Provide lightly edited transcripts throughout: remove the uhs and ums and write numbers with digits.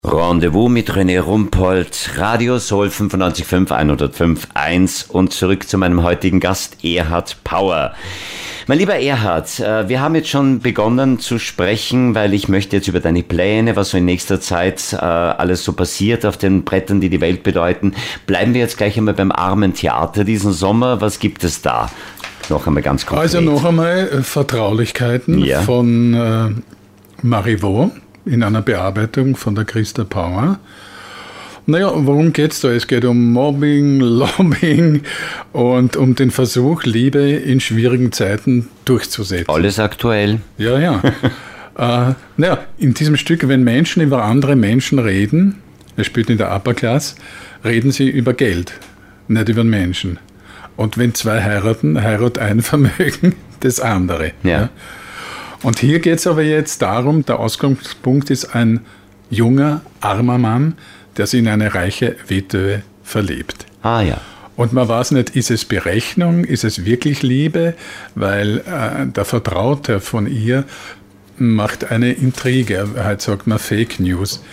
Rendezvous mit René Rumpold, Radio Soul 95.5, 105.1 und zurück zu meinem heutigen Gast Erhard Pauer. Mein lieber Erhard, wir haben jetzt schon begonnen zu sprechen, weil ich möchte jetzt über deine Pläne, was so in nächster Zeit alles so passiert auf den Brettern, die die Welt bedeuten. Bleiben wir jetzt gleich einmal beim Armen Theater diesen Sommer. Was gibt es da? Noch einmal ganz konkret. Also noch einmal Vertraulichkeiten von Marivaux in einer Bearbeitung von der Christa Pauer. Naja, worum geht es da? Es geht um Mobbing, Lobbying und um den Versuch, Liebe in schwierigen Zeiten durchzusetzen. Alles aktuell. Ja. Naja, in diesem Stück, wenn Menschen über andere Menschen reden, er spielt in der Upper Class, reden sie über Geld, nicht über den Menschen. Und wenn zwei heiraten, heiratet ein Vermögen das andere. Ja. Und hier geht es aber jetzt darum, der Ausgangspunkt ist ein junger, armer Mann, der sich in eine reiche Witwe verliebt. Ah ja. Und man weiß nicht, ist es Berechnung, ist es wirklich Liebe, weil der Vertraute von ihr macht eine Intrige, heute sagt man Fake News,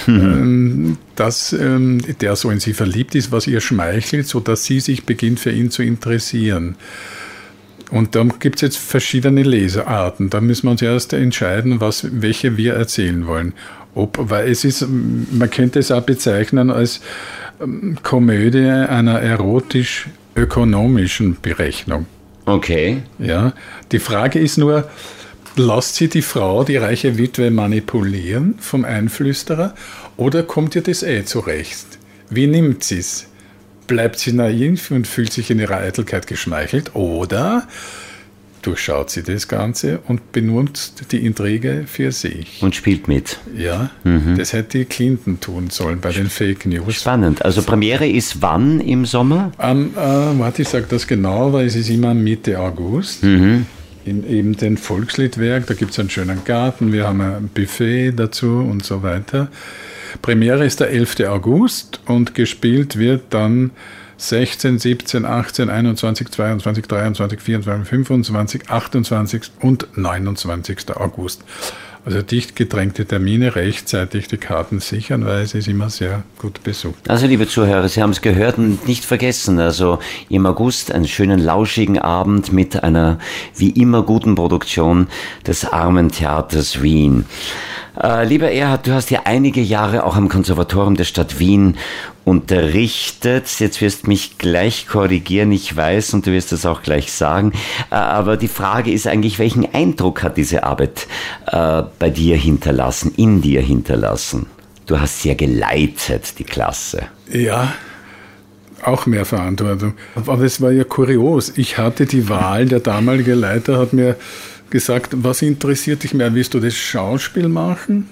dass der so in sie verliebt ist, was ihr schmeichelt, sodass sie sich beginnt für ihn zu interessieren. Und da gibt es jetzt verschiedene Lesarten. Da müssen wir uns erst entscheiden, welche wir erzählen wollen. Weil es ist, man könnte es auch bezeichnen als Komödie einer erotisch-ökonomischen Berechnung. Okay. Ja, die Frage ist nur, lässt sie die Frau, die reiche Witwe, manipulieren vom Einflüsterer oder kommt ihr das zurecht? Wie nimmt sie es? Bleibt sie naiv und fühlt sich in ihrer Eitelkeit geschmeichelt oder durchschaut sie das Ganze und benutzt die Intrige für sich? Und spielt mit. Ja, das hätte Clinton tun sollen bei den Fake News. Spannend. Also Premiere ist wann im Sommer? Warte, ich sage das genau, weil es ist immer Mitte August. In eben den Volksliedwerk, da gibt es einen schönen Garten, wir haben ein Buffet dazu und so weiter. Premiere ist der 11. August und gespielt wird dann 16, 17, 18, 21, 22, 23, 24, 25, 28 und 29. August. Also dicht gedrängte Termine, rechtzeitig die Karten sichern, weil es ist immer sehr gut besucht. Also liebe Zuhörer, Sie haben es gehört und nicht vergessen, also im August einen schönen lauschigen Abend mit einer wie immer guten Produktion des Armen Theaters Wien. Lieber Erhard, du hast ja einige Jahre auch am Konservatorium der Stadt Wien unterrichtet. Jetzt wirst du mich gleich korrigieren, ich weiß, und du wirst es auch gleich sagen. Aber die Frage ist eigentlich, welchen Eindruck hat diese Arbeit bei dir hinterlassen, in dir hinterlassen? Du hast sie ja geleitet, die Klasse. Ja, auch mehr Verantwortung. Aber es war ja kurios. Ich hatte die Wahl, der damalige Leiter hat mir gesagt, was interessiert dich mehr? Willst du das Schauspiel machen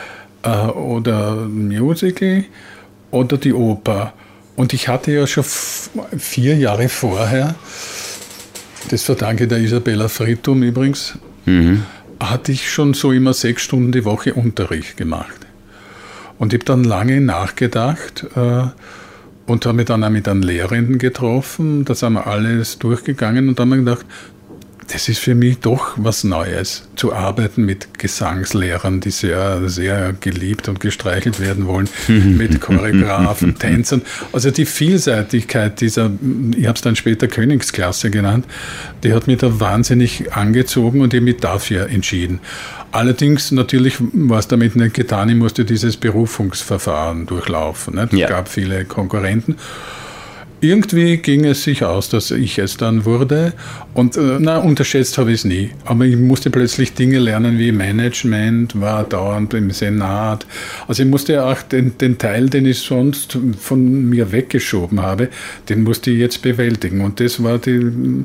oder Musical oder die Oper? Und ich hatte ja schon 4 Jahre vorher, das verdanke der Isabella Fritum übrigens, hatte ich schon so immer 6 Stunden die Woche Unterricht gemacht. Und ich habe dann lange nachgedacht und habe mich dann auch mit einem Lehrenden getroffen. Da sind wir alles durchgegangen und dann haben wir gedacht, das ist für mich doch was Neues, zu arbeiten mit Gesangslehrern, die sehr, sehr geliebt und gestreichelt werden wollen, mit Choreografen, Tänzern. Also die Vielseitigkeit dieser, ich habe es dann später Königsklasse genannt, die hat mich da wahnsinnig angezogen und ich habe mich dafür entschieden. Allerdings natürlich war es damit nicht getan, ich musste dieses Berufungsverfahren durchlaufen. Nicht? Es gab viele Konkurrenten. Irgendwie ging es sich aus, dass ich es dann wurde und unterschätzt habe ich es nie. Aber ich musste plötzlich Dinge lernen wie Management, war dauernd im Senat. Also ich musste auch den Teil, den ich sonst von mir weggeschoben habe, den musste ich jetzt bewältigen. Und das war die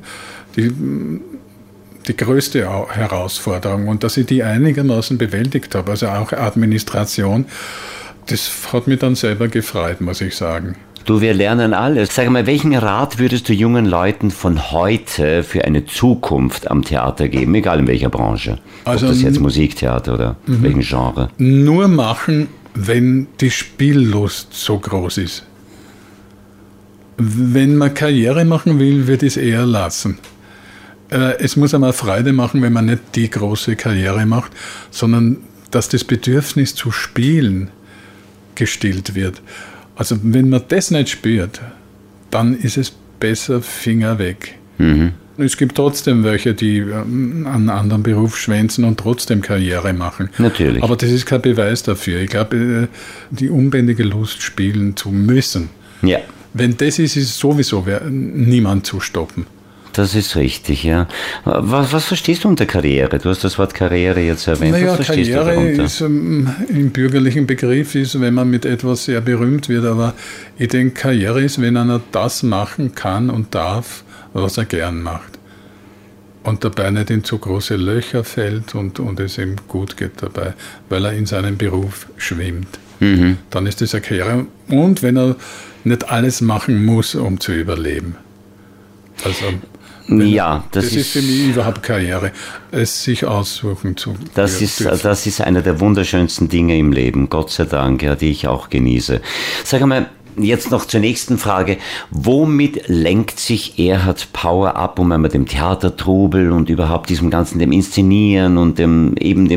größte Herausforderung. Und dass ich die einigermaßen bewältigt habe, also auch Administration, das hat mich dann selber gefreut, muss ich sagen. Du, wir lernen alles. Sag mal, welchen Rat würdest du jungen Leuten von heute für eine Zukunft am Theater geben, egal in welcher Branche? Also, ob das jetzt Musiktheater oder welchen Genre? Nur machen, wenn die Spiellust so groß ist. Wenn man Karriere machen will, wird es eher lassen. Es muss einmal Freude machen, wenn man nicht die große Karriere macht, sondern dass das Bedürfnis zu spielen gestillt wird. Also wenn man das nicht spürt, dann ist es besser Finger weg. Es gibt trotzdem welche, die einen anderen Beruf schwänzen und trotzdem Karriere machen. Natürlich. Aber das ist kein Beweis dafür. Ich glaube, die unbändige Lust, spielen zu müssen. Ja. Wenn das ist sowieso niemand zu stoppen. Das ist richtig, ja. Was verstehst du unter Karriere? Du hast das Wort Karriere jetzt erwähnt. Naja, was verstehst Karriere du darunter? ist im bürgerlichen Begriff, ist, wenn man mit etwas sehr berühmt wird. Aber ich denke, Karriere ist, wenn einer das machen kann und darf, was er gern macht. Und dabei nicht in zu große Löcher fällt und es ihm gut geht dabei, weil er in seinem Beruf schwimmt. Dann ist das eine Karriere. Und wenn er nicht alles machen muss, um zu überleben. Also ja, das ist für mich überhaupt Karriere, es sich aussuchen zu dürfen. Das ist einer der wunderschönsten Dinge im Leben, Gott sei Dank, ja, die ich auch genieße. Sag einmal, jetzt noch zur nächsten Frage. Womit lenkt sich Erhard Pauer ab, um einmal dem Theatertrubel und überhaupt diesem ganzen, dem Inszenieren und dem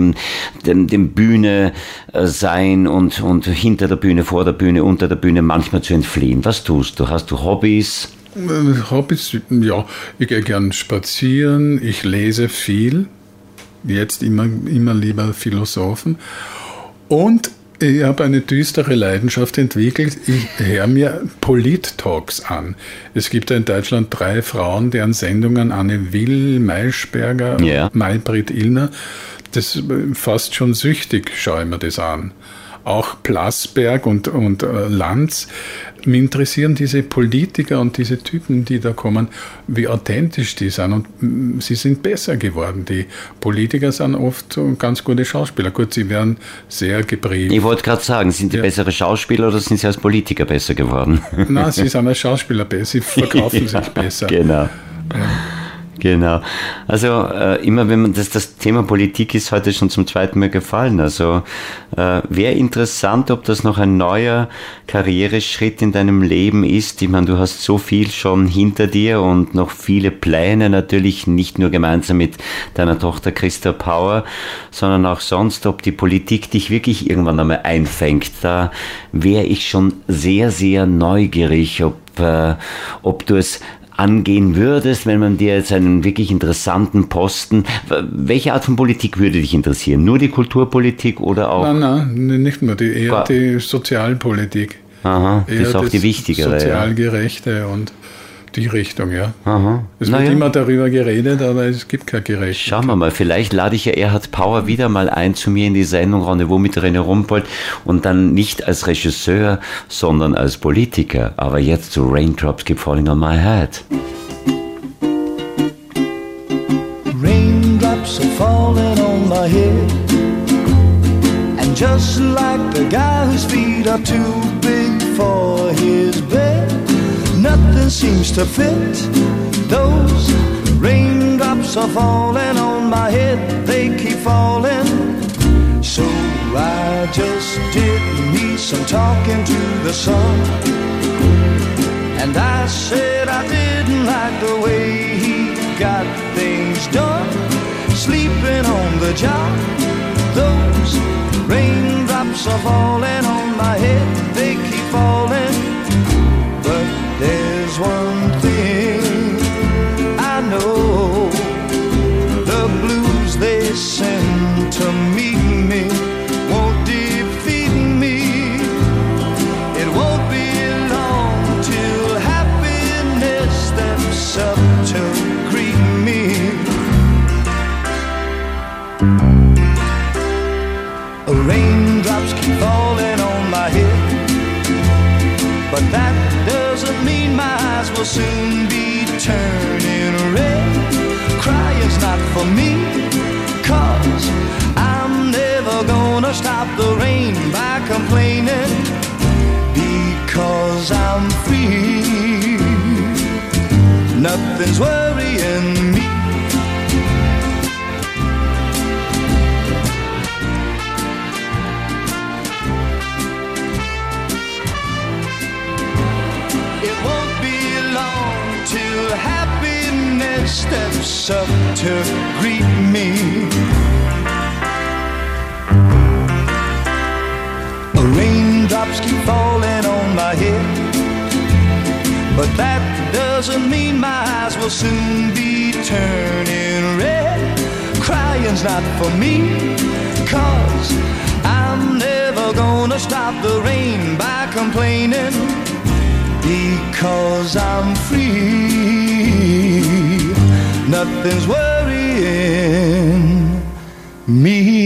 Bühne sein und hinter der Bühne, vor der Bühne, unter der Bühne manchmal zu entfliehen? Was tust du? Hast du Hobbys? Hobbys, ja, ich gehe gern spazieren, ich lese viel, jetzt immer lieber Philosophen, und ich habe eine düstere Leidenschaft entwickelt, ich höre mir Polit-Talks an. Es gibt ja in Deutschland 3 Frauen, deren Sendungen, Anne Will, Maischberger, Maybrit Illner, das fast schon süchtig, schaue ich mir das an. Auch Plasberg und Lanz. Mich interessieren diese Politiker und diese Typen, die da kommen, wie authentisch die sind. Und sie sind besser geworden. Die Politiker sind oft ganz gute Schauspieler. Gut, sie werden sehr gebrieft. Ich wollte gerade sagen, sind die bessere Schauspieler oder sind sie als Politiker besser geworden? Nein, sie sind als Schauspieler besser. Sie verkaufen sich besser. Genau. Ja. Genau. Also immer wenn man das Thema Politik ist heute schon zum 2. Mal gefallen. Also wäre interessant, ob das noch ein neuer Karriereschritt in deinem Leben ist. Ich meine, du hast so viel schon hinter dir und noch viele Pläne, natürlich nicht nur gemeinsam mit deiner Tochter Christa Pauer, sondern auch sonst, ob die Politik dich wirklich irgendwann einmal einfängt. Da wäre ich schon sehr, sehr neugierig, ob du es angehen würdest, wenn man dir jetzt einen wirklich interessanten Posten, welche Art von Politik würde dich interessieren? Nur die Kulturpolitik oder auch? Nein, nicht nur, eher die Sozialpolitik. Aha, das ist auch die wichtigere. Sozialgerechte und die Richtung, ja. Aha. Es wird immer darüber geredet, aber es gibt keine Gerechtigkeit. Schauen wir mal, vielleicht lade ich ja Erhard Pauer wieder mal ein zu mir in die Sendung Rendezvous mit René Rumpold und dann nicht als Regisseur, sondern als Politiker. Aber jetzt zu Raindrops Keep Falling on My Head. Raindrops are falling on my head, and just like the guy whose feet are too big for his bed, nothing seems to fit. Those raindrops are falling on my head, they keep falling. So I just did me some talking to the sun, and I said I didn't like the way he got things done, sleeping on the job. Those raindrops are falling on my head, they keep falling. But there's one thing I know, the blues they send to meet me won't defeat me. It won't be long till happiness steps up to greet me. Raindrops keep falling on my head, but that doesn't mean my eyes will soon be turning red. Crying's not for me, 'cause I'm never gonna stop the rain by complaining, because I'm free. Nothing's worrying me. Steps up to greet me. Raindrops But that doesn't mean my eyes will soon be turning red. Crying's not for me, 'cause I'm never gonna stop the rain by complaining, because I'm free. Nothing's worrying me.